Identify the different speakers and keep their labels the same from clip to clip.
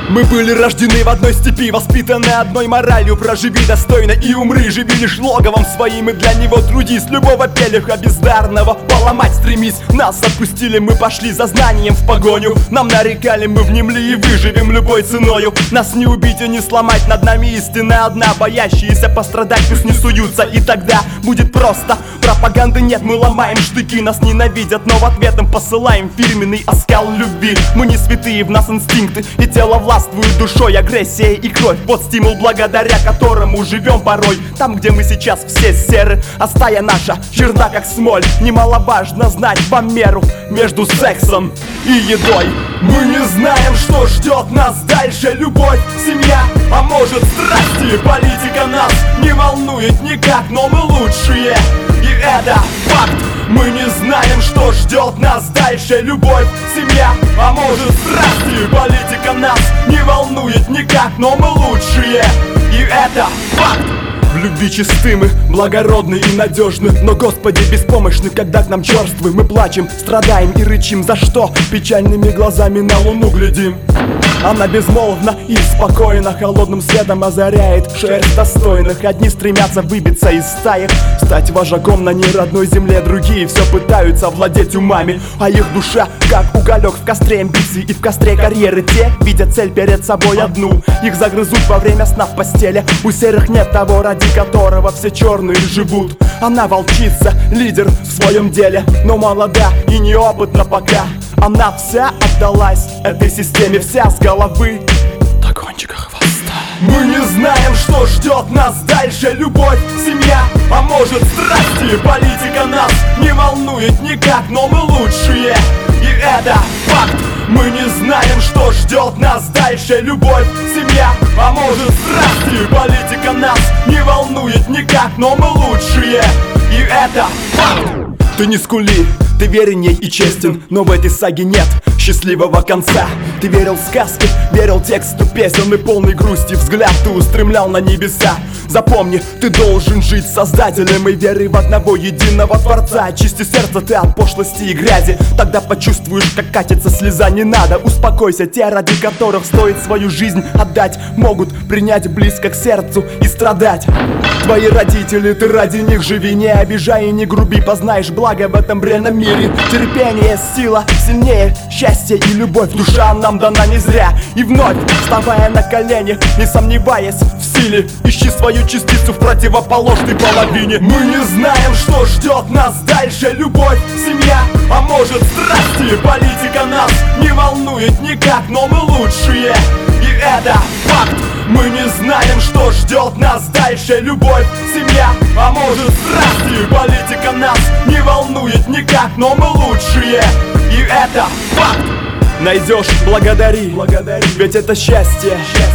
Speaker 1: Мы были рождены в одной степи, воспитаны одной моралью. Проживи достойно и умри, живи лишь логовом своим, и для него трудись. Любого пелеха бездарного поломать стремись. Нас отпустили, мы пошли за знанием в погоню. Нам нарекали, мы внемли и выживем любой ценою. Нас не убить и не сломать, над нами истина одна. Боящиеся пострадать пусть не суются, и тогда будет просто. Пропаганды нет, мы ломаем штыки. Нас ненавидят, но в ответ им посылаем фирменный оскал любви. Мы не святые, в нас инстинкты, и тело властвует душой. Агрессия и кровь, вот стимул, благодаря которому живем порой. Там, где мы сейчас все серы, а стая наша черна как смоль. Немаловажно знать по меру между сексом и едой. Мы не знаем, что ждет нас дальше. Любовь, семья, а может страсти. Политика нас не волнует никак, но мы лучшие, и это факт. Мы не знаем, что ждет нас дальше. Любовь, семья, а может страсти. Политика нас не волнует никак, но мы лучшие, и это факт. В любви чисты мы, благородны и надежны, но, Господи, беспомощны, когда к нам черствы. Мы плачем, страдаем и рычим. За что? Печальными глазами на луну глядим. Она безмолвна и спокойно, холодным светом озаряет шерсть достойных. Одни стремятся выбиться из стаек, стать вожаком на неродной земле. Другие все пытаются владеть умами, а их душа как уголек в костре амбиций и в костре карьеры. Те видят цель перед собой одну, их загрызут во время сна в постели. У серых нет того, ради которого все черные живут. Она волчица, лидер в своем деле, но молода и неопытна пока. Она вся отдалась этой системе, вся с головы до кончика хвоста. Мы не знаем, что ждет нас дальше. Любовь, семья, а может страсти. Политика нас не волнует никак, но мы лучшие, и это факт. Мы не знаем, что ждет нас дальше. Любовь, семья, а может страсти. Политика нас не волнует никак, но мы лучшие, и это факт. Ты не скули, ты верен ей и честен, но в этой саге нет счастливого конца. Ты верил в сказки, верил тексту песен, и полный грусти взгляд ты устремлял на небеса. Запомни, ты должен жить создателем и верой в одного единого Творца. Очисти сердце ты от пошлости и грязи, тогда почувствуешь, как катится слеза. Не надо, успокойся, те, ради которых стоит свою жизнь отдать, могут принять близко к сердцу и страдать. Твои родители, ты ради них живи, не обижай и не груби, познаешь благо в этом бренном мире. Терпение, сила сильнее счастье и любовь, душа нам дана не зря. И вновь, вставая на колени, не сомневаясь в силе, ищи свою частицу в противоположной половине. Мы не знаем, что ждет нас дальше. Любовь, семья, а может страсти. Политика нас не волнует никак, но мы лучшие, и это факт. Мы не знаем, что ждет нас дальше. Любовь, семья, а может страсти. Политика нас не волнует никак, но мы лучшие, и это факт. Найдешь, благодари, ведь это счастье,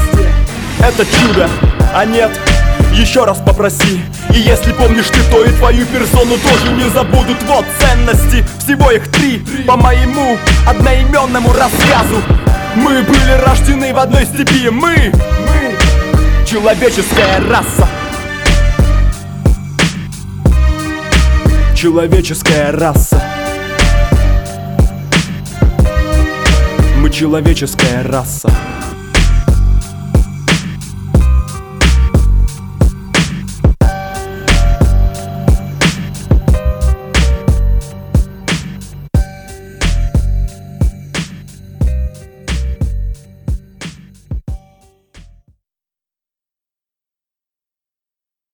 Speaker 1: это чудо, а нет, еще раз попроси. И если помнишь ты, то и твою персону тоже не забудут. Вот ценности, всего их 3, по моему одноименному рассказу. Мы были рождены в одной степи, мы человеческая раса. Человеческая раса. Мы человеческая раса.